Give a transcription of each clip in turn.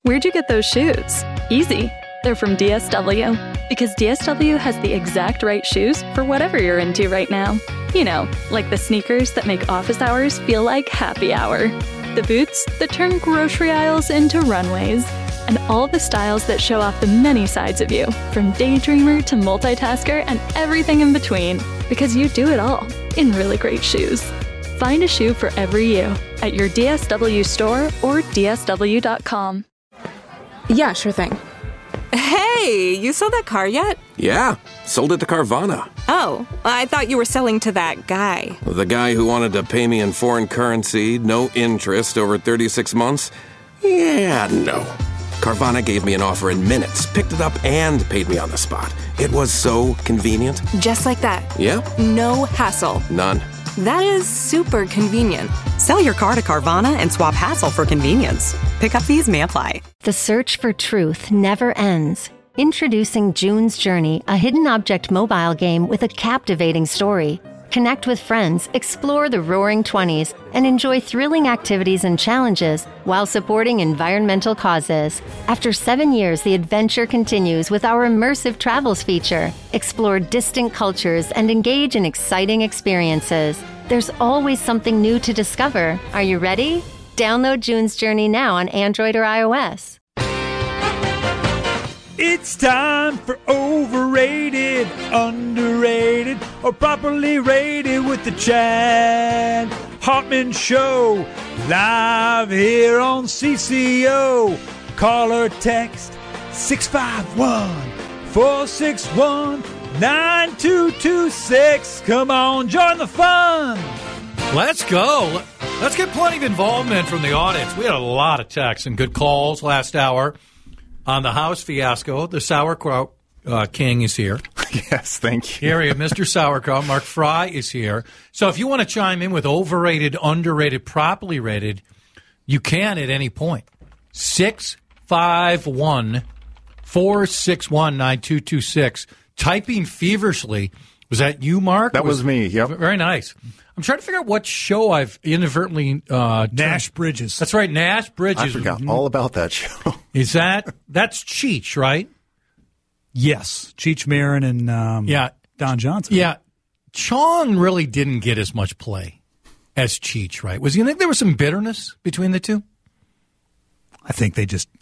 Where'd you get those shoes? Easy. They're from DSW. Because DSW has the exact right shoes for whatever you're into right now. You know, like the sneakers that make office hours feel like happy hour. The boots that turn grocery aisles into runways. And all the styles that show off the many sides of you, from daydreamer to multitasker and everything in between. Because you do it all in really great shoes. Find a shoe for every you at your DSW store or DSW.com. Yeah, sure thing. Hey, you sold that car yet? Yeah, sold it to Carvana. Oh, I thought you were selling to that guy. The guy who wanted to pay me in foreign currency, no interest, over 36 months? Yeah, no. Carvana gave me an offer in minutes, picked it up, and paid me on the spot. It was so convenient. Just like that. Yeah? No hassle. None. That is super convenient. Sell your car to Carvana and swap hassle for convenience. Pickup fees may apply. The search for truth never ends. Introducing June's Journey, a hidden object mobile game with a captivating story. Connect with friends, explore the Roaring 20s, and enjoy thrilling activities and challenges while supporting environmental causes. After 7 years, the adventure continues with our immersive travels feature. Explore distant cultures and engage in exciting experiences. There's always something new to discover. Are you ready? Download June's Journey now on Android or iOS. It's time for Overrated, Underrated, or Properly Rated with the Chad Hartman Show. Live here on CCO. Call or text 651-461-9226. Come on, join the fun. Let's go. Let's get plenty of involvement from the audience. We had a lot of texts and good calls last hour on the house fiasco. The Sauerkraut King is here. Yes, thank you. Here we have Mr. Sauerkraut. Mark Fry is here. So if you want to chime in with overrated, underrated, properly rated, you can at any point. 651-461-9226. Typing feverishly. Was that you, Mark? That was me, yep. Very nice. I'm trying to figure out what show I've inadvertently... Nash Bridges. That's right, Nash Bridges. I forgot all about that show. Is that's Cheech, right? Yes. Cheech Marin and Don Johnson. Yeah. Chong really didn't get as much play as Cheech, right? You think there was some bitterness between the two? I think they just,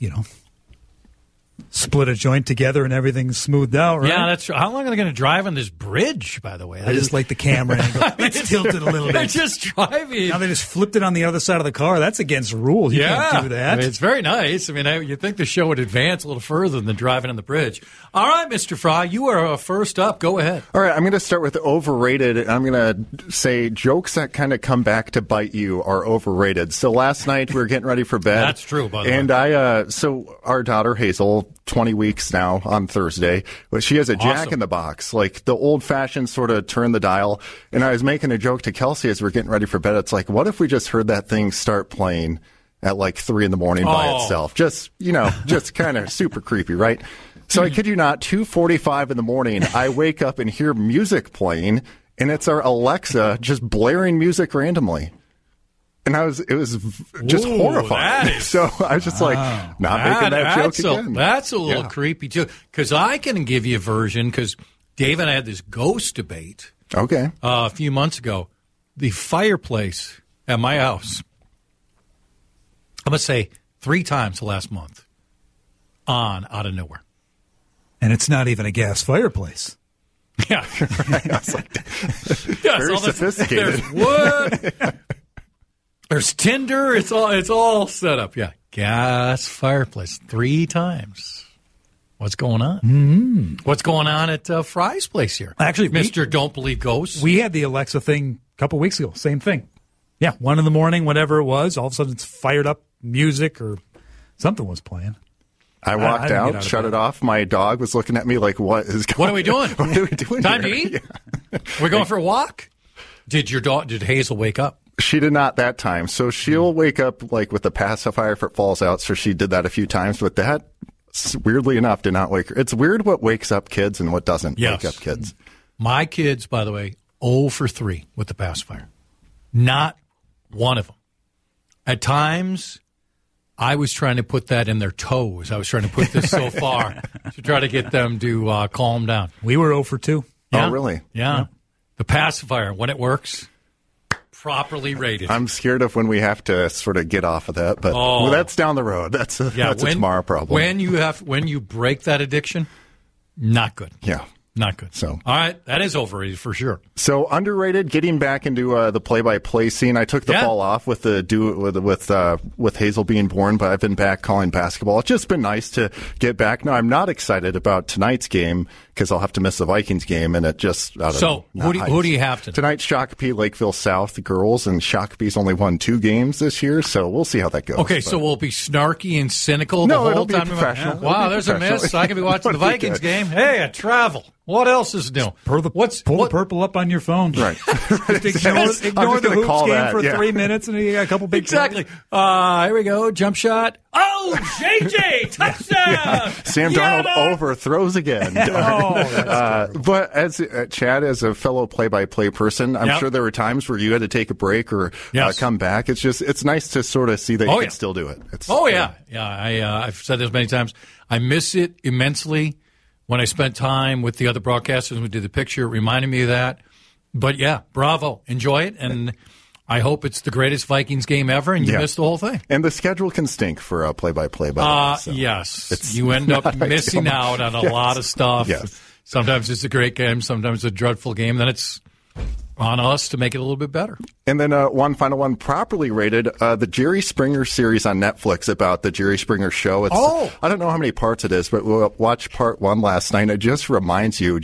split a joint together and everything's smoothed out, right? Yeah, that's true. How long are they going to drive on this bridge, by the way? I just like the camera angle. It's tilted a little bit. They're just driving. Now they just flipped it on the other side of the car. That's against rules. You can't do that. I mean, it's very nice. I mean, you'd think the show would advance a little further than driving on the bridge. All right, Mr. Fry, you are first up. Go ahead. All right, I'm going to start with overrated. I'm going to say jokes that kind of come back to bite you are overrated. So last night we were getting ready for bed. That's true, by the way. And so our daughter Hazel, 20 weeks now on Thursday, but she has a Jack in the Box, like the old-fashioned sort of turn the dial. And I was making a joke to Kelsey as we're getting ready for bed. It's like, what if we just heard that thing start playing at like 3 a.m. by itself? Just, just kind of super creepy, right? So I kid you not, 2:45 in the morning, I wake up and hear music playing, and it's our Alexa just blaring music randomly. And it was just horrifying. So I was just not making that joke again. That's a little creepy, too. Because I can give you a version, because Dave and I had this ghost debate a few months ago. The fireplace at my house, I'm going to say 3 times the last month, out of nowhere. And it's not even a gas fireplace. Yeah. Right. I was like, very sophisticated. There's wood. There's tinder. It's all set up. Yeah. Gas fireplace 3 times. What's going on? Mm-hmm. What's going on at Fry's place here? Actually, Mr. Don't Believe Ghosts. We had the Alexa thing a couple weeks ago. Same thing. Yeah. 1 in the morning, whatever it was. All of a sudden it's fired up music or something was playing. I walked out, shut it off. My dog was looking at me like, what is going on? What are we doing? What are we doing Time here? to eat? Yeah. We're going for a walk? Did Hazel wake up? She did not that time. So she'll wake up like with the pacifier if it falls out. So she did that a few times. But that, weirdly enough, did not wake her. It's weird what wakes up kids and what doesn't wake up kids. My kids, by the way, 0 for 3 with the pacifier. Not one of them. At times, I was trying to put that in their toes. I was trying to put this so far to try to get them to calm down. We were 0 for 2. Yeah? Oh, really? Yeah. The pacifier, when it works, properly rated. I'm scared of when we have to sort of get off of that, but that's down the road. That's a tomorrow problem. When you break that addiction, not good. Yeah. Not good. So, all right, that is overrated for sure. So underrated. Getting back into the play-by-play scene. I took the fall off with with Hazel being born, but I've been back calling basketball. It's just been nice to get back. Now I'm not excited about tonight's game because I'll have to miss the Vikings game, and it just who do you have tonight? Tonight's Shakopee Lakeville South, the girls, and Shakopee's only won 2 games this year, so we'll see how that goes. Okay, so we'll be snarky and cynical the whole it'll be time. Professional. Wow, there's a miss. I can be watching the Vikings game. Hey, I travel. What else is new? Pull the purple up on your phone. Right. Just ignore the Hoops game for 3 minutes and you got a couple big Exactly. Here we go. Jump shot. Oh, JJ, touchdown! Sam Darnold overthrows again. But as Chad, as a fellow play-by-play person, I'm sure there were times where you had to take a break or come back. It's nice to sort of see that you can still do it. I've said this many times. I miss it immensely. When I spent time with the other broadcasters and we did the picture, it reminded me of that. But, bravo. Enjoy it. And I hope it's the greatest Vikings game ever and you missed the whole thing. And the schedule can stink for a play-by-play. Yes. You end up missing out on a lot of stuff. Yes. Sometimes it's a great game. Sometimes a dreadful game. Then it's on us to make it a little bit better. And then one final one, properly rated, the Jerry Springer series on Netflix about the Jerry Springer show. I don't know how many parts it is, but we watched part 1 last night. And it just reminds you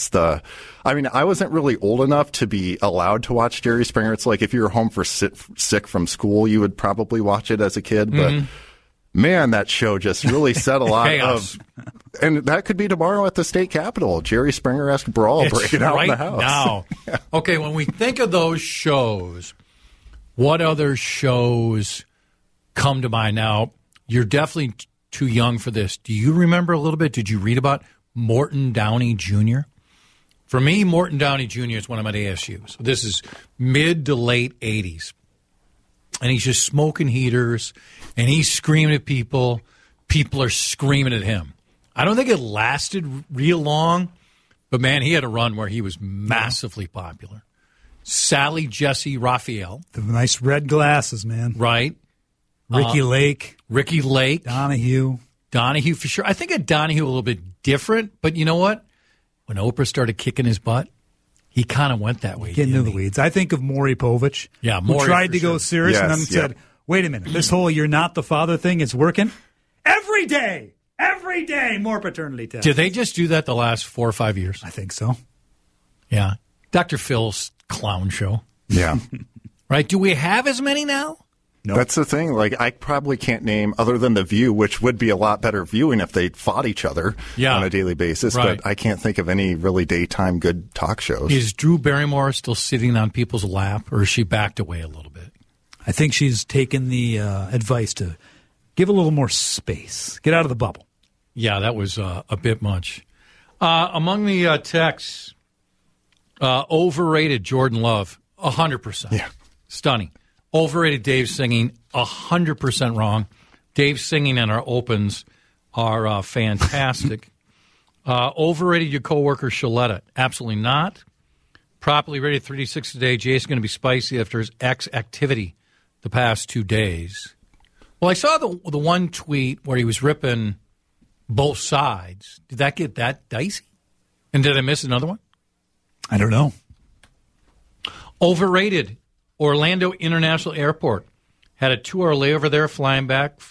I wasn't really old enough to be allowed to watch Jerry Springer. It's like if you were home for sick from school, you would probably watch it as a kid. But man, that show just really set a lot of... And that could be tomorrow at the state capitol. Jerry Springer-esque brawl breaking out in the house. Now. Okay, when we think of those shows, what other shows come to mind? Now, you're definitely too young for this. Do you remember a little bit? Did you read about Morton Downey Jr.? For me, Morton Downey Jr. is when I'm at ASU. So this is mid to late 80s. And he's just smoking heaters, and he's screaming at people. People are screaming at him. I don't think it lasted real long, but, man, he had a run where he was massively popular. Sally Jesse Raphael. The nice red glasses, man. Right. Ricky Lake. Donahue for sure. I think at Donahue a little bit different, but you know what? When Oprah started kicking his butt, he kind of went that way. Getting into the weeds. I think of Maury Povich, who tried to go serious and then said, wait a minute, this whole you're not the father thing is working? Every day, more paternity tests. Did they just do that the last 4 or 5 years? I think so. Yeah. Dr. Phil's clown show. Yeah. Right? Do we have as many now? Nope. That's the thing. Like, I probably can't name, other than The View, which would be a lot better viewing if they fought each other on a daily basis. Right. But I can't think of any really daytime good talk shows. Is Drew Barrymore still sitting on people's lap, or is she backed away a little bit? I think she's taken the advice to give a little more space. Get out of the bubble. Yeah, that was a bit much. Among the texts, overrated Jordan Love, 100%. Yeah. Stunning. Overrated Dave singing, 100% wrong. Dave singing and our opens are fantastic. Overrated your coworker Shaletta, absolutely not. Properly rated 36 today. Jay's going to be spicy after his ex activity the past 2 days. Well, I saw the one tweet where he was ripping both sides. Did that get that dicey? And did I miss another one? I don't know. Overrated. Orlando International Airport had a 2-hour layover there flying back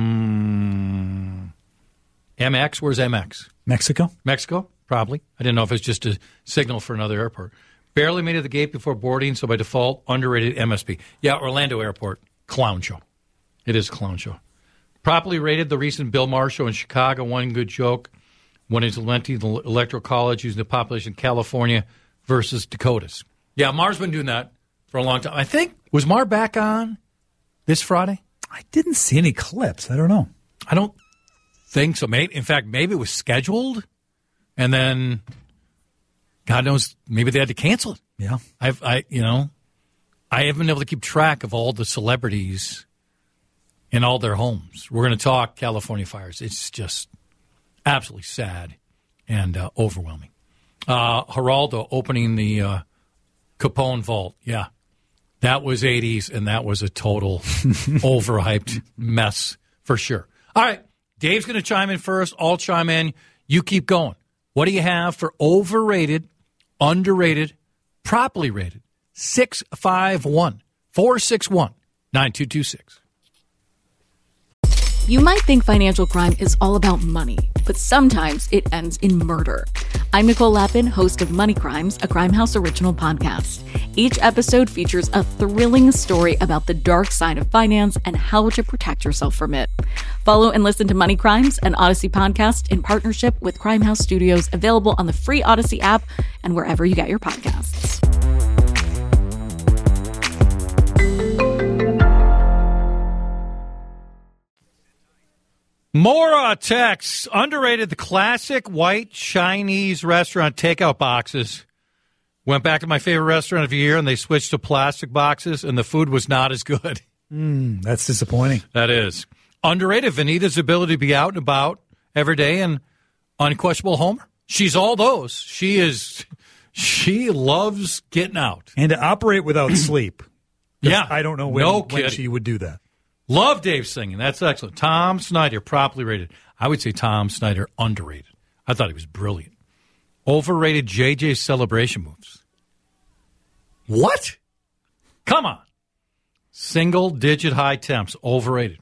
from MX. Where's MX? Mexico? Mexico, probably. I didn't know if it's just a signal for another airport. Barely made it to the gate before boarding, so by default, underrated MSP. Yeah, Orlando Airport, clown show. It is a clown show. Properly rated the recent Bill Maher show in Chicago. One good joke. One is Lenti, the Electoral College, using the population of California versus Dakotas. Yeah, Maher's been doing that for a long time. I think, was Maher back on this Friday? I didn't see any clips. I don't know. I don't think so. In fact, maybe it was scheduled, and then God knows, maybe they had to cancel it. Yeah. I haven't been able to keep track of all the celebrities in all their homes. We're going to talk California fires. It's just absolutely sad and overwhelming. Geraldo opening the Capone vault. Yeah, that was 80s, and that was a total overhyped mess for sure. All right, Dave's going to chime in first. I'll chime in. You keep going. What do you have for overrated, underrated, properly rated? 651-461-9226. You might think financial crime is all about money, but sometimes it ends in murder. I'm Nicole Lappin, host of Money Crimes, a Crimehouse original podcast. Each episode features a thrilling story about the dark side of finance and how to protect yourself from it. Follow and listen to Money Crimes, an Odyssey podcast in partnership with Crimehouse Studios, available on the free Odyssey app and wherever you get your podcasts. More texts. Underrated, the classic white Chinese restaurant takeout boxes. Went back to my favorite restaurant of the year, and they switched to plastic boxes, and the food was not as good. That's disappointing. That is. Underrated, Vanita's ability to be out and about every day and unquestionable homer. She's all those. She loves getting out. And to operate without sleep. Yeah. I don't know when she would do that. Love Dave singing. That's excellent. Tom Snyder, properly rated. I would say Tom Snyder, underrated. I thought he was brilliant. Overrated JJ celebration moves. What? Come on. Single-digit high temps, overrated.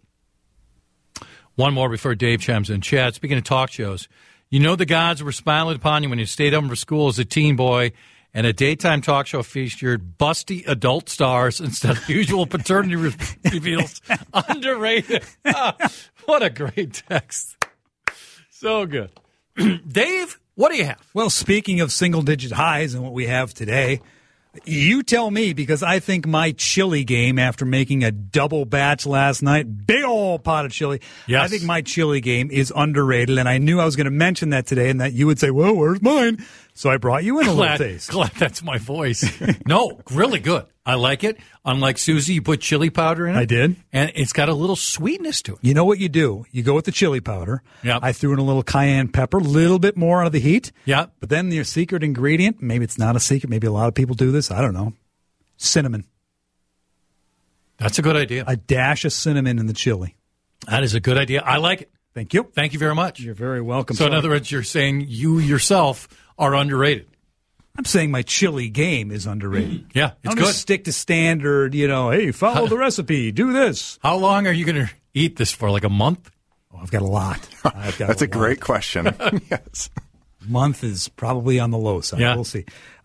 One more before Dave chimes in. Chad, speaking of talk shows, you know the gods were smiling upon you when you stayed home for school as a teen boy, and a daytime talk show featured busty adult stars instead of usual paternity reveals. Underrated. What a great text. So good. Dave, what do you have? Well, speaking of single-digit highs and what we have today, you tell me, because I think my chili game after making a double batch last night, big old pot of chili, yes. I think my chili game is underrated, and I knew I was going to mention that today and that you would say, well, where's mine? So I brought you in a little taste. Glad that's my voice. No, really good. I like it. Unlike Susie, you put chili powder in it. I did. And it's got a little sweetness to it. You know what you do? You go with the chili powder. Yep. I threw in a little cayenne pepper, a little bit more out of the heat. Yeah. But then your secret ingredient, maybe it's not a secret, maybe a lot of people do this, I don't know, cinnamon. That's a good idea. A dash of cinnamon in the chili. That is a good idea. I like it. Thank you. Thank you very much. You're very welcome. So in other words, you're saying you yourself are underrated. I'm saying my chili game is underrated. Yeah, it's I'm good. Just stick to standard, hey, follow the recipe, do this. How long are you going to eat this for, like a month? Oh, I've got a lot. That's a great question. Yes. Month is probably on the low side. Yeah. We'll see.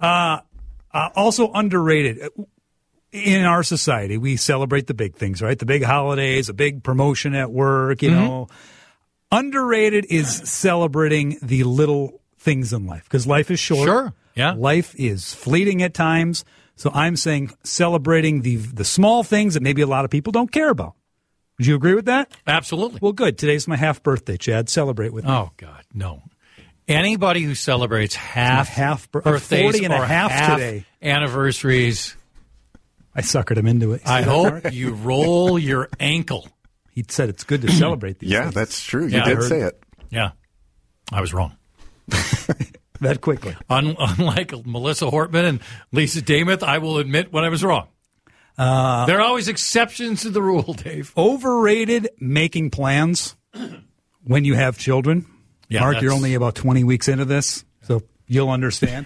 Also underrated. In our society, we celebrate the big things, right? The big holidays, a big promotion at work, you know. Underrated is celebrating the little things in life, because life is short. Sure. Yeah. Life is fleeting at times. So I'm saying celebrating the small things that maybe a lot of people don't care about. Would you agree with that? Absolutely. Well, good. Today's my half birthday, Chad. Celebrate with me. Oh, God, no. Anybody who celebrates half birthdays 40 and or a half today. Anniversaries, I suckered him into it. I hope you roll your ankle. He said it's good to celebrate these Yeah, things. that's true. You did say it. Yeah. I was wrong. That quickly. Unlike Melissa Hortman and Lisa Damath, I will admit when I was wrong. There are always exceptions to the rule, Dave. Overrated making plans when you have children. Yeah, Mark, you're only about 20 weeks into this, so you'll understand.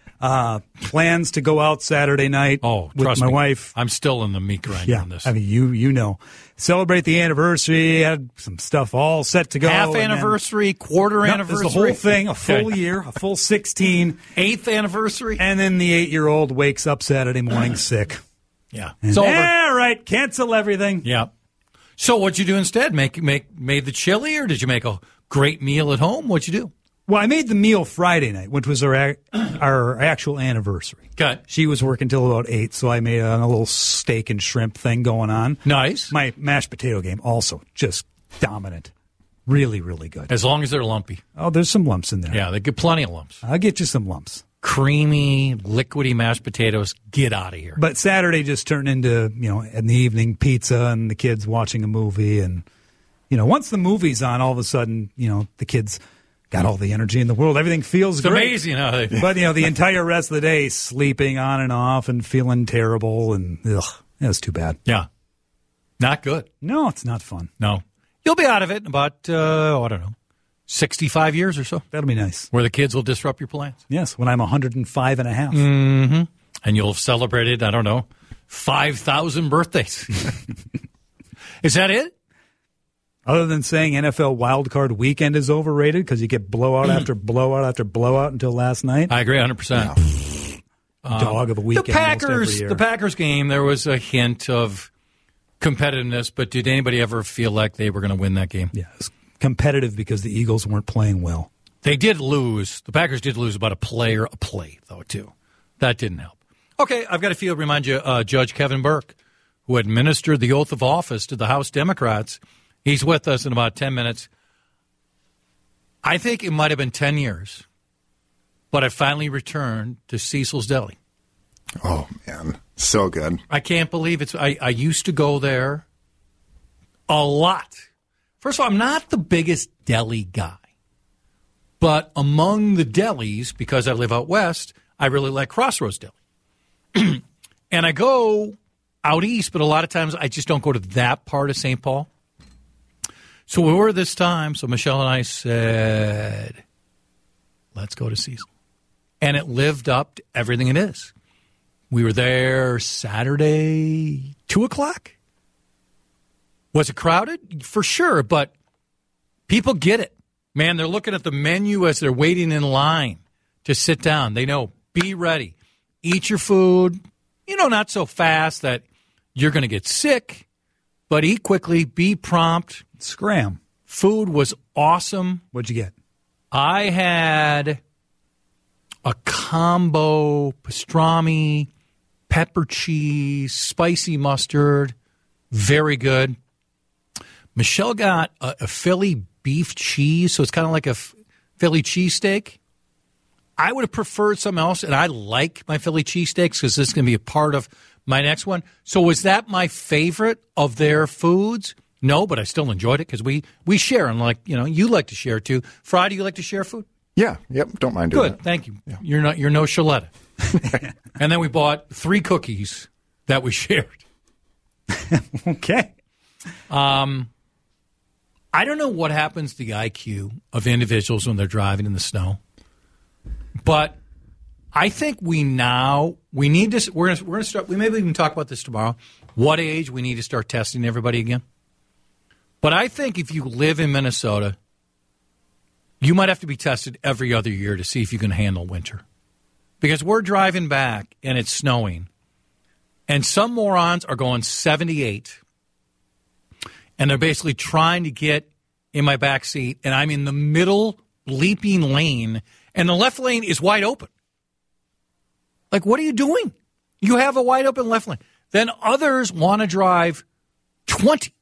Plans to go out Saturday night with my wife. I'm still in the meat grind on this. I mean, you know. Celebrate the anniversary, had some stuff all set to go. Half anniversary, quarter anniversary. The whole thing, a full year, a full 16. 8th anniversary. And then the 8-year-old wakes up Saturday morning sick. Yeah. It's over. Yeah, right. Cancel everything. Yeah. So what'd you do instead? Made the chili, or did you make a great meal at home? What'd you do? Well, I made the meal Friday night, which was our actual anniversary. Okay. She was working till about 8, so I made a little steak and shrimp thing going on. Nice. My mashed potato game also just dominant. Really, really good. As long as they're lumpy. Oh, there's some lumps in there. Yeah, they get plenty of lumps. I'll get you some lumps. creamy, liquidy mashed potatoes. Get out of here. But Saturday just turned into, in the evening, pizza and the kids watching a movie. And, once the movie's on, all of a sudden, the kids got all the energy in the world. Everything feels it's great. Amazing how they... But, the entire rest of the day, sleeping on and off and feeling terrible. And, it was too bad. Yeah. Not good. No, it's not fun. No. You'll be out of it in about, 65 years or so. That'll be nice. Where the kids will disrupt your plans. Yes, when I'm 105 and a half. Mm-hmm. And you'll have celebrated, 5,000 birthdays. Is that it? Other than saying NFL wildcard weekend is overrated because you get blowout after blowout after blowout until last night. I agree 100%. Dog of a weekend. The Packers game, there was a hint of competitiveness, but did anybody ever feel like they were going to win that game? Yes. Competitive because the Eagles weren't playing well. They did lose. The Packers did lose about a play, though, too. That didn't help. Okay, I've got to remind you, Judge Kevin Burke, who administered the oath of office to the House Democrats, he's with us in about 10 minutes. I think it might have been 10 years, but I finally returned to Cecil's Deli. Oh, man. So good. I can't believe it's... I used to go there a lot. First of all, I'm not the biggest deli guy. But among the delis, because I live out west, I really like Crossroads Deli. And I go out east, but a lot of times I just don't go to that part of St. Paul. So we were this time, so Michelle and I said, let's go to Cecil. And it lived up to everything it is. We were there Saturday, 2 o'clock. Was it crowded? For sure, but people get it. Man, they're looking at the menu as they're waiting in line to sit down. They know, be ready. Eat your food, not so fast that you're going to get sick, but eat quickly, be prompt. Scram. Food was awesome. What'd you get? I had a combo pastrami, pepper cheese, spicy mustard, very good. Michelle got a Philly beef cheese, so it's kind of like a Philly cheesesteak. I would have preferred something else, and I like my Philly cheesesteaks because this is going to be a part of my next one. So was that my favorite of their foods? No, but I still enjoyed it because we share, and you like to share too. Friday, you like to share food? Yeah, yep, don't mind doing Good, that. Thank you. Yeah. You're no Shaletta. And then we bought 3 cookies that we shared. Okay. I don't know what happens to the IQ of individuals when they're driving in the snow, but I think we need to. We're going to start. We maybe even talk about this tomorrow. What age we need to start testing everybody again? But I think if you live in Minnesota, you might have to be tested every other year to see if you can handle winter, because we're driving back and it's snowing, and some morons are going 78. And they're basically trying to get in my back seat, and I'm in the middle leaping lane, and the left lane is wide open. Like, what are you doing? You have a wide open left lane. Then others want to drive 20.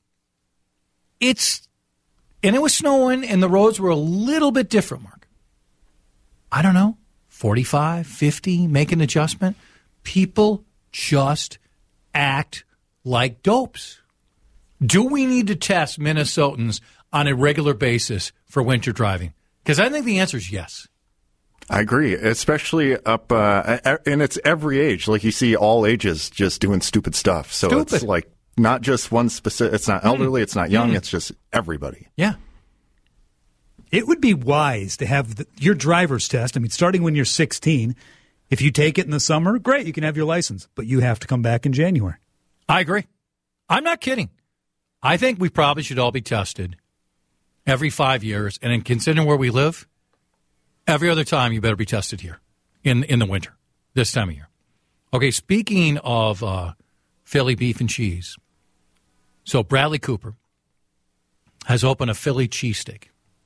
And it was snowing, and the roads were a little bit different, Mark. I don't know, 45, 50, make an adjustment. People just act like dopes. Do we need to test Minnesotans on a regular basis for winter driving? Because I think the answer is yes. I agree, especially up, and it's every age. Like, you see all ages just doing stupid stuff. So It's like not just one specific, it's not elderly, it's not young, it's just everybody. Yeah. It would be wise to have your driver's test. I mean, starting when you're 16, if you take it in the summer, great, you can have your license, but you have to come back in January. I agree. I'm not kidding. I think we probably should all be tested every 5 years, and in considering where we live, every other time you better be tested here in the winter, this time of year. Okay, speaking of Philly beef and cheese, so Bradley Cooper has opened a Philly cheesesteak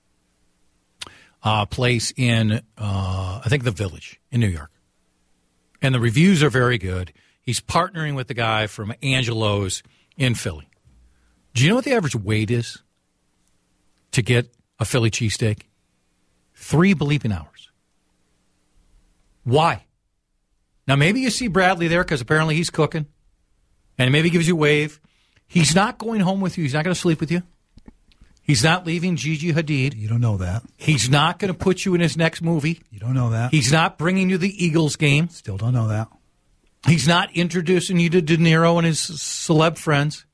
place in, I think, the Village in New York. And the reviews are very good. He's partnering with the guy from Angelo's in Philly. Do you know what the average wait is to get a Philly cheesesteak? 3 bleeping hours. Why? Now, maybe you see Bradley there because apparently he's cooking, and maybe he gives you a wave. He's not going home with you. He's not going to sleep with you. He's not leaving Gigi Hadid. You don't know that. He's not going to put you in his next movie. You don't know that. He's not bringing you the Eagles game. Still don't know that. He's not introducing you to De Niro and his celeb friends.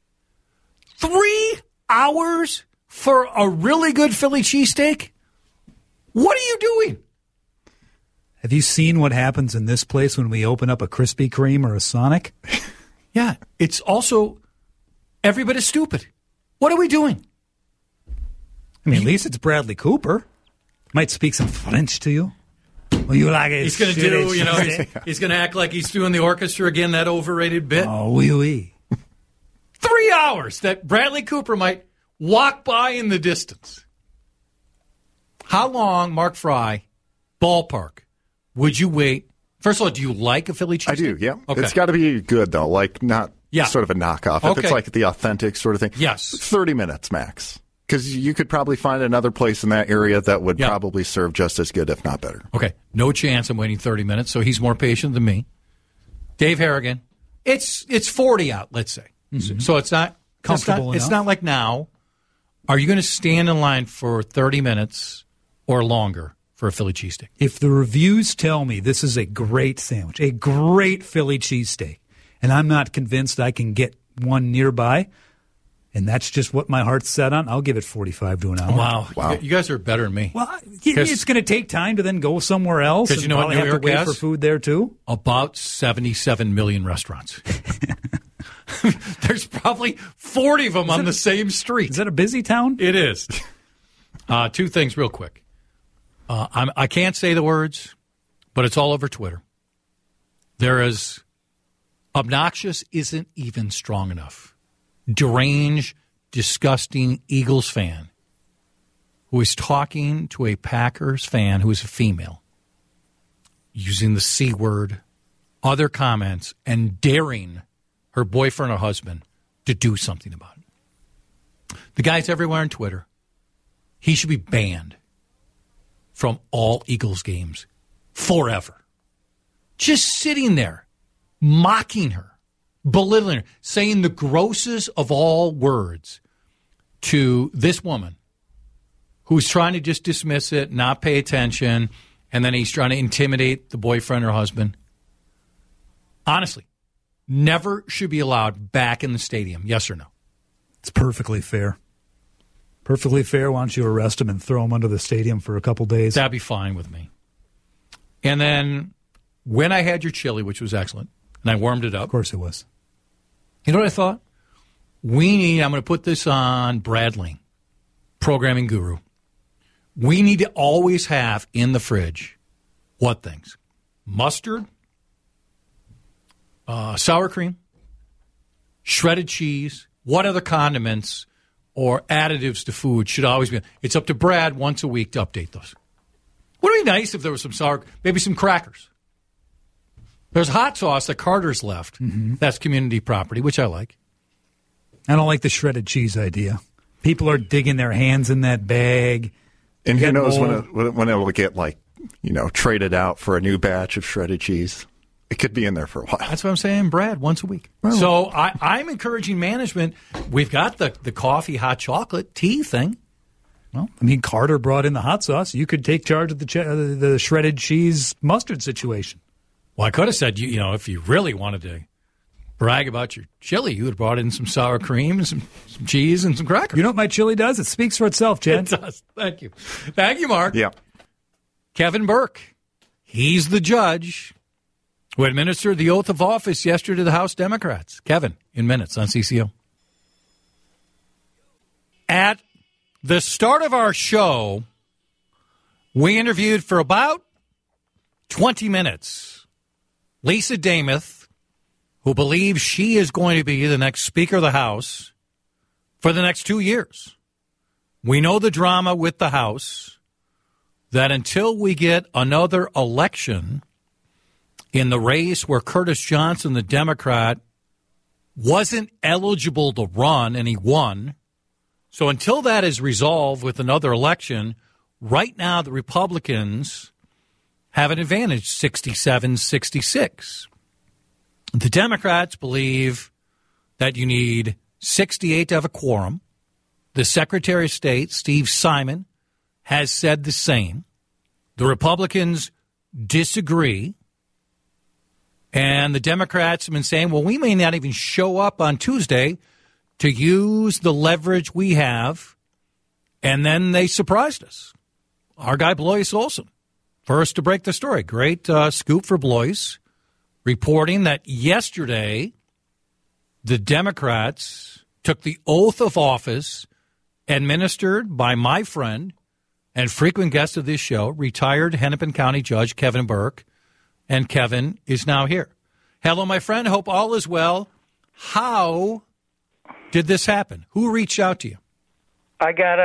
3 hours for a really good Philly cheesesteak? What are you doing? Have you seen what happens in this place when we open up a Krispy Kreme or a Sonic? Yeah, it's also every bit as stupid. What are we doing? I mean, at least it's Bradley Cooper. Might speak some French to you. Well, you like it? He's going to do, he's going to act like he's doing the orchestra again, that overrated bit. Oh, oui, oui. 3 hours that Bradley Cooper might walk by in the distance. How long, Mark Fry, ballpark, would you wait? First of all, do you like a Philly cheesesteak? I do, yeah. Okay. It's got to be good, though, like not sort of a knockoff. If it's like the authentic sort of thing. Yes. 30 minutes max. Because you could probably find another place in that area that would probably serve just as good, if not better. Okay, no chance I'm waiting 30 minutes, so he's more patient than me. Dave Harrigan, it's 40 out, let's say. Mm-hmm. So it's not comfortable enough. It's not like now. Are you going to stand in line for 30 minutes or longer for a Philly cheesesteak? If the reviews tell me this is a great sandwich, a great Philly cheesesteak, and I'm not convinced I can get one nearby, and that's just what my heart's set on, I'll give it 45 to an hour. Wow. You guys are better than me. Well, it's going to take time to then go somewhere else. Because you know what New York have to wait has? for food there, too? About 77 million restaurants. There's probably 40 of them on the same street. Is that a busy town? It is. 2 things real quick. I can't say the words, but it's all over Twitter. There is obnoxious isn't even strong enough. Deranged, disgusting Eagles fan who is talking to a Packers fan who is a female, using the C word, other comments, and daring her boyfriend or husband to do something about it. The guy's everywhere on Twitter. He should be banned from all Eagles games forever. Just sitting there, mocking her, belittling her, saying the grossest of all words to this woman who's trying to just dismiss it, not pay attention, and then he's trying to intimidate the boyfriend or husband. Honestly, never should be allowed back in the stadium, yes or no? It's perfectly fair. Perfectly fair. Why don't you arrest him and throw him under the stadium for a couple days? That'd be fine with me. And then when I had your chili, which was excellent, and I warmed it up. Of course it was. You know what I thought? I'm going to put this on Bradley, programming guru. We need to always have in the fridge what things? Mustard, sour cream, shredded cheese, what other condiments or additives to food should always be. It's up to Brad once a week to update those. Wouldn't it be nice if there was some sour, maybe some crackers? There's hot sauce that Carter's left. Mm-hmm. That's community property, which I like. I don't like the shredded cheese idea. People are digging their hands in that bag. And who knows when it will get, traded out for a new batch of shredded cheese. It could be in there for a while. That's what I'm saying, Brad, once a week. Well, so I'm encouraging management. We've got the coffee, hot chocolate, tea thing. Well, Carter brought in the hot sauce. You could take charge of the shredded cheese mustard situation. Well, I could have said, if you really wanted to brag about your chili, you would have brought in some sour cream and some cheese and some crackers. You know what my chili does? It speaks for itself, Jen. It does. Thank you. Thank you, Mark. Yeah. Kevin Burke. He's the judge who administered the oath of office yesterday to the House Democrats. Kevin, in minutes on CCO. At the start of our show, we interviewed for about 20 minutes Lisa Damuth, who believes she is going to be the next Speaker of the House for the next 2 years. We know the drama with the House, that until we get another election in the race where Curtis Johnson, the Democrat, wasn't eligible to run and he won. So until that is resolved with another election, right now the Republicans have an advantage, 67-66. The Democrats believe that you need 68 to have a quorum. The Secretary of State, Steve Simon, has said the same. The Republicans disagree. And the Democrats have been saying, well, we may not even show up on Tuesday to use the leverage we have. And then they surprised us. Our guy, Blois Olson, first to break the story. Great scoop for Blois, reporting that yesterday the Democrats took the oath of office administered by my friend and frequent guest of this show, retired Hennepin County Judge Kevin Burke. And Kevin is now here. Hello, my friend. Hope all is well. How did this happen? Who reached out to you? I got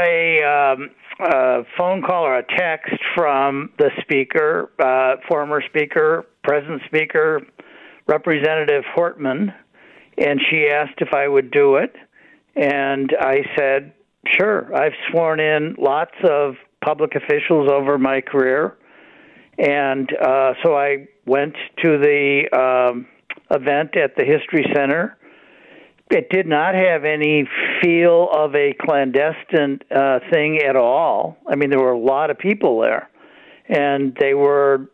a phone call or a text from the speaker, former speaker, present speaker, Representative Hortman, and she asked if I would do it. And I said, sure. I've sworn in lots of public officials over my career. And so I went to the event at the History Center. It did not have any feel of a clandestine thing at all. I mean, there were a lot of people there, and they were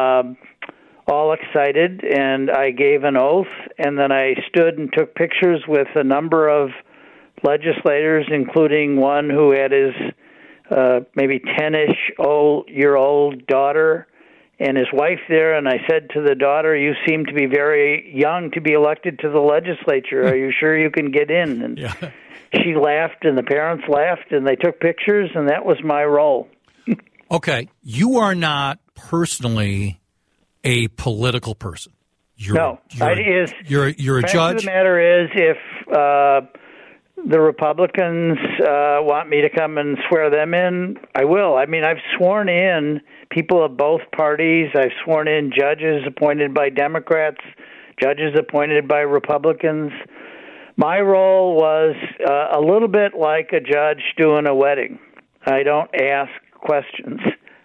all excited, and I gave an oath, and then I stood and took pictures with a number of legislators, including one who had his maybe 10-ish-year-old daughter and his wife there, and I said to the daughter, you seem to be very young to be elected to the legislature. Are you sure you can get in? And she laughed, and the parents laughed, and they took pictures, and that was my role. Okay. You are not personally a political person. You're a judge. The fact of the matter is, if the Republicans want me to come and swear them in, I will. I mean, I've sworn in people of both parties. I've sworn in judges appointed by Democrats, judges appointed by Republicans. My role was a little bit like a judge doing a wedding. I don't ask questions.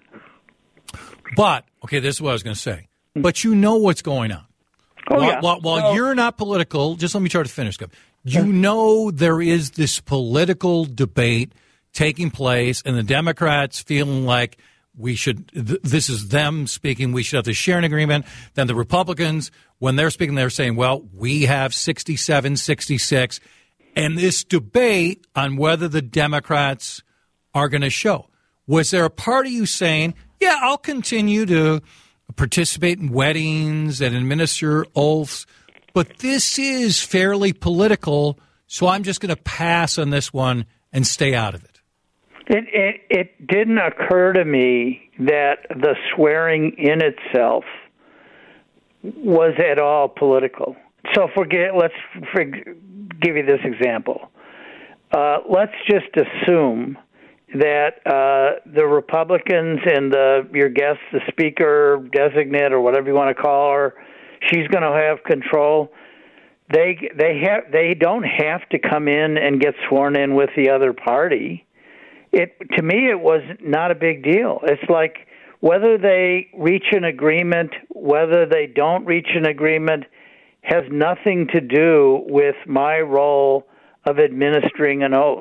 But, okay, this is what I was going to say. But you know what's going on. While you're not political, just let me try to finish, Kev. You know there is this political debate taking place, and the Democrats feeling like we should, this is them speaking, we should have the sharing agreement. Then the Republicans, when they're speaking, they're saying, well, we have 67, 66. And this debate on whether the Democrats are going to show. Was there a part of you saying, yeah, I'll continue to participate in weddings and administer oaths, but this is fairly political, so I'm just going to pass on this one and stay out of it? It didn't occur to me that the swearing in itself was at all political. So let's give you this example. Let's just assume that the Republicans and your guest, the speaker designate or whatever you want to call her, she's going to have control. They don't have to come in and get sworn in with the other party. To me, it was not a big deal. It's like whether they reach an agreement, whether they don't reach an agreement, has nothing to do with my role of administering an oath.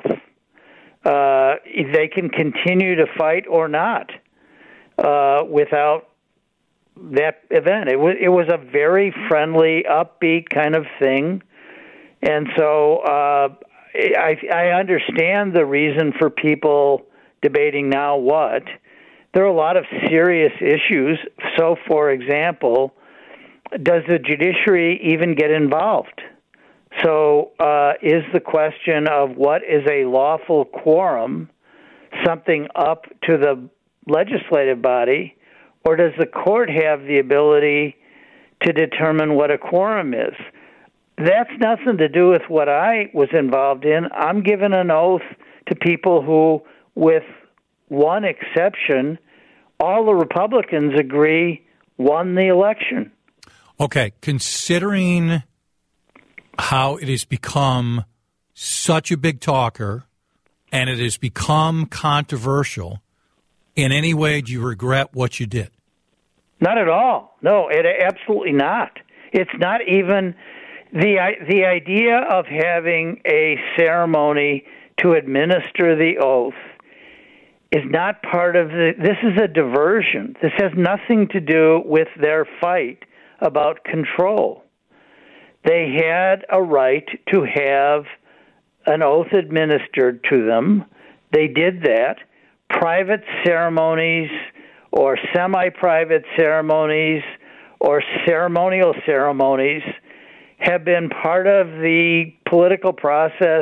They can continue to fight or not without that event. It was a very friendly, upbeat kind of thing, and so I understand the reason for people debating now what. There are a lot of serious issues. So, for example, does the judiciary even get involved? So is the question of what is a lawful quorum something up to the legislative body, or does the court have the ability to determine what a quorum is? That's nothing to do with what I was involved in. I'm giving an oath to people who, with one exception, all the Republicans agree won the election. Okay, considering how it has become such a big talker and it has become controversial, in any way do you regret what you did? Not at all. No, absolutely not. It's not even the idea of having a ceremony to administer the oath is not part of this is a diversion. This has nothing to do with their fight about control. They had a right to have an oath administered to them. They did that. Private ceremonies or semi-private ceremonies or ceremonial ceremonies have been part of the political process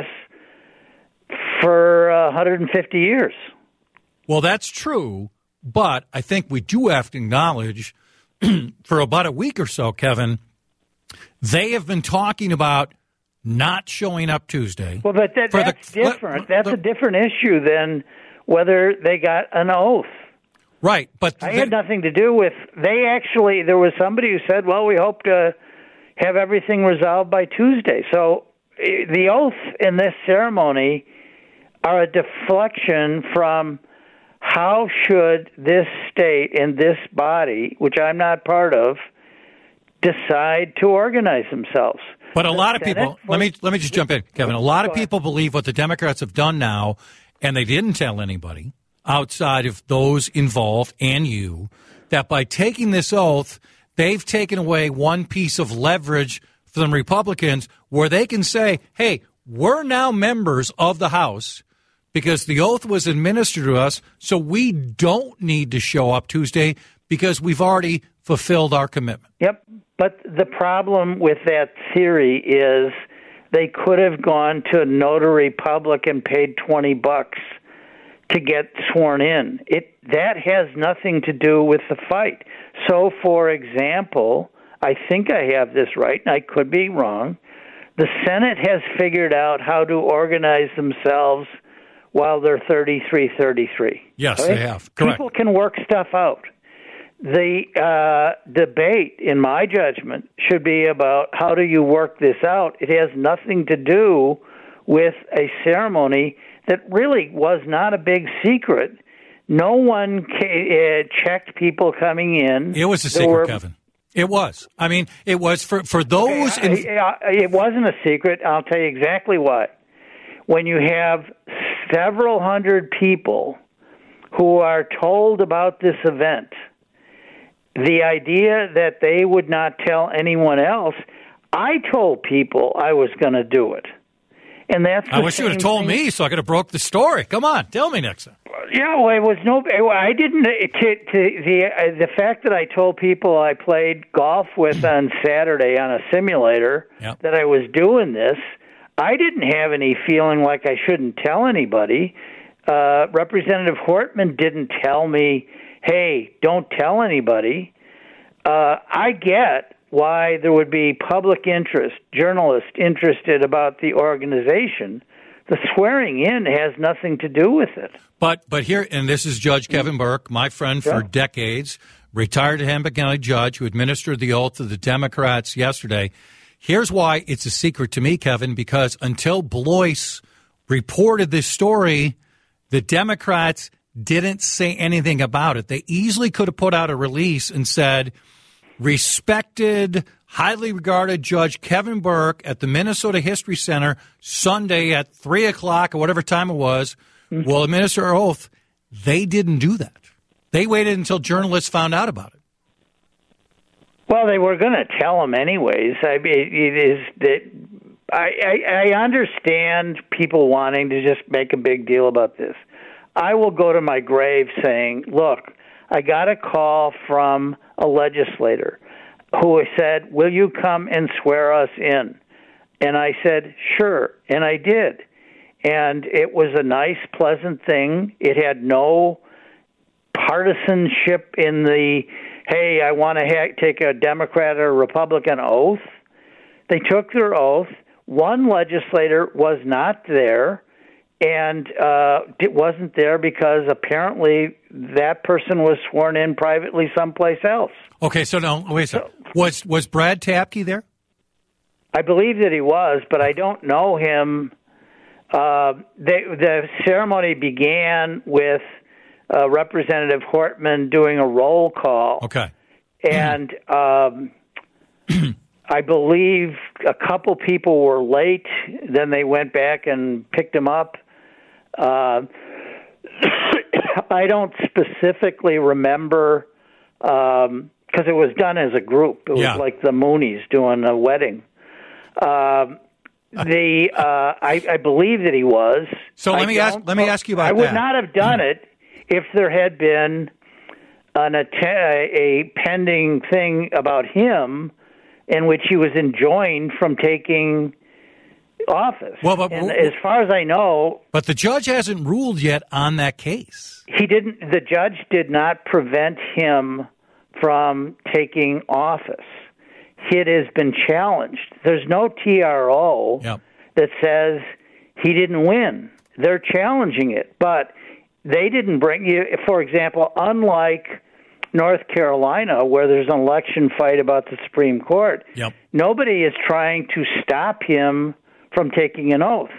for 150 years. Well, that's true, but I think we do have to acknowledge for about a week or so, Kevin, they have been talking about not showing up Tuesday. Well, but that's different. That's a different issue than whether they got an oath. Right, but I had nothing to do with. There was somebody who said, "Well, we hope to have everything resolved by Tuesday." So the oath in this ceremony are a deflection from how should this state and this body, which I'm not part of, decide to organize themselves. But a lot of people, let me just jump in, Kevin. A lot of people believe what the Democrats have done now, and they didn't tell anybody outside of those involved and you, that by taking this oath, they've taken away one piece of leverage for the Republicans where they can say, hey, we're now members of the House because the oath was administered to us, so we don't need to show up Tuesday because we've already fulfilled our commitment. Yep. But the problem with that theory is they could have gone to a notary public and paid $20 to get sworn in. That has nothing to do with the fight. So, for example, I think I have this right, and I could be wrong. The Senate has figured out how to organize themselves while they're 33-33. Yes, right? They have. Correct. People can work stuff out. The debate, in my judgment, should be about how do you work this out. It has nothing to do with a ceremony that really was not a big secret. No one checked people coming in. It was a secret, Kevin. It was. I mean, it was for those. It wasn't a secret. I'll tell you exactly why. When you have several hundred people who are told about this event, the idea that they would not tell anyone else, I told people I was going to do it. And that's I wish you would have told me so I could have broke the story. Come on, tell me next time. Yeah, well, it was I didn't. The fact that I told people I played golf with on Saturday on a simulator that I was doing this, I didn't have any feeling like I shouldn't tell anybody. Representative Hortman didn't tell me, hey, don't tell anybody. I get why there would be public interest, journalists interested about the organization. The swearing in has nothing to do with it. But here, and this is Judge Kevin Burke, my friend for decades, retired Hennepin County judge who administered the oath to the Democrats yesterday. Here's why it's a secret to me, Kevin, because until Blois reported this story, the Democrats didn't say anything about it. They easily could have put out a release and said, respected, highly regarded Judge Kevin Burke at the Minnesota History Center Sunday at 3 o'clock or whatever time it was will administer our oath. They didn't do that. They waited until journalists found out about it. Well, they were going to tell them anyways. I mean, it is that I understand people wanting to just make a big deal about this. I will go to my grave saying, look, I got a call from a legislator who said, will you come and swear us in? And I said, sure, and I did. And it was a nice, pleasant thing. It had no partisanship in the, hey, I want to take a Democrat or a Republican oath. They took their oath. One legislator was not there. And it wasn't there because apparently that person was sworn in privately someplace else. Okay, so now, wait a second. Was Brad Tapke there? I believe that he was, but I don't know him. The ceremony began with Representative Hortman doing a roll call. Okay. And I believe a couple people were late. Then they went back and picked him up. I don't specifically remember because it was done as a group. It was like the Moonies doing a wedding. I believe that he was. So let me ask you about that. I would not have done it if there had been a pending thing about him in which he was enjoined from taking office. And as far as I know... But the judge hasn't ruled yet on that case. He didn't. The judge did not prevent him from taking office. It has been challenged. There's no TRO that says he didn't win. They're challenging it. But they didn't bring you... For example, unlike North Carolina, where there's an election fight about the Supreme Court, nobody is trying to stop him from taking an oath.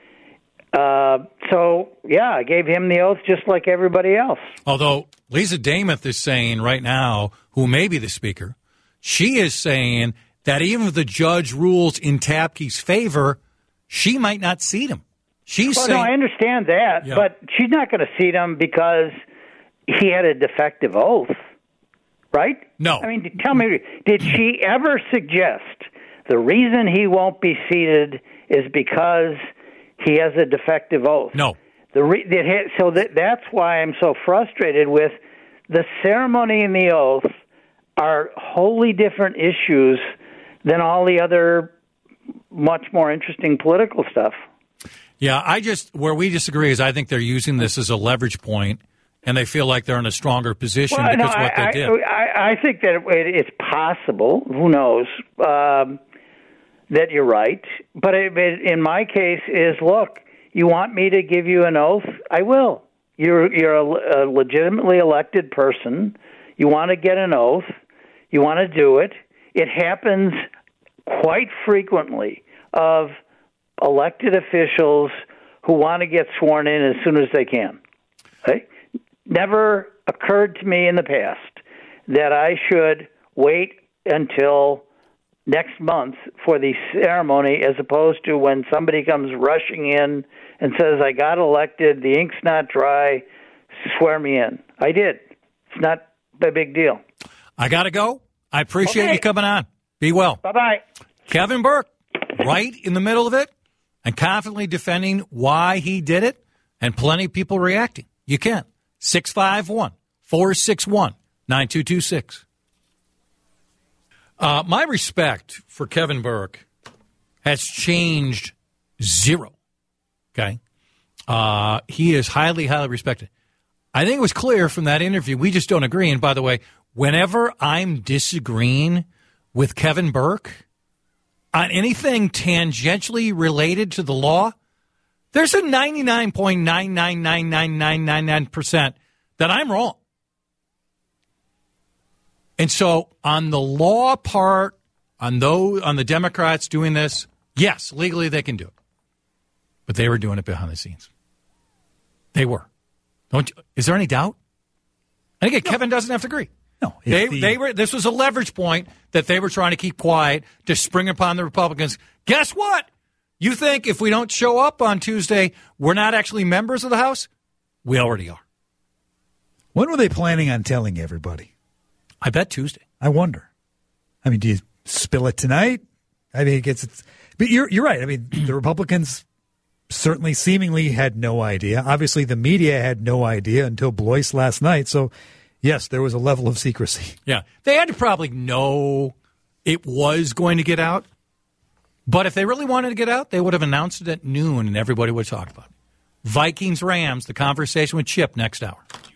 I gave him the oath just like everybody else. Although Lisa Damath is saying right now, who may be the speaker, she is saying that even if the judge rules in Tapke's favor, she might not seat him. No, I understand that, but she's not going to seat him because he had a defective oath, right? No. I mean, tell me, did she ever suggest the reason he won't be seated is because he has a defective oath? No. That's why I'm so frustrated with the ceremony and the oath are wholly different issues than all the other much more interesting political stuff. Yeah, where we disagree is I think they're using this as a leverage point, and they feel like they're in a stronger position because of what they did. I think that it's possible, who knows, that you're right. But in my case is, look, you want me to give you an oath? I will. You're a legitimately elected person. You want to get an oath. You want to do it. It happens quite frequently of elected officials who want to get sworn in as soon as they can. Okay? Never occurred to me in the past that I should wait until next month for the ceremony as opposed to when somebody comes rushing in and says, I got elected, the ink's not dry, swear me in. I did. It's not a big deal. I got to go. I appreciate you coming on. Be well. Bye-bye. Kevin Burke, right in the middle of it and confidently defending why he did it, and plenty of people reacting. You can. 651-461-9226. My respect for Kevin Burke has changed zero. Okay? He is highly, highly respected. I think it was clear from that interview. We just don't agree. And by the way, whenever I'm disagreeing with Kevin Burke on anything tangentially related to the law, there's a 99.9999999% that I'm wrong. And so on the law part, on the Democrats doing this, yes, legally they can do it. But they were doing it behind the scenes. They were. Is there any doubt? And again, Kevin doesn't have to agree. No. They were. This was a leverage point that they were trying to keep quiet to spring upon the Republicans. Guess what? You think if we don't show up on Tuesday, we're not actually members of the House? We already are. When were they planning on telling everybody? I bet Tuesday. I wonder. I mean, do you spill it tonight? I mean, but you're right. I mean, the Republicans certainly seemingly had no idea. Obviously, the media had no idea until Blois last night. So, yes, there was a level of secrecy. Yeah. They had to probably know it was going to get out. But if they really wanted to get out, they would have announced it at noon and everybody would talk about it. Vikings-Rams, the conversation with Chip next hour.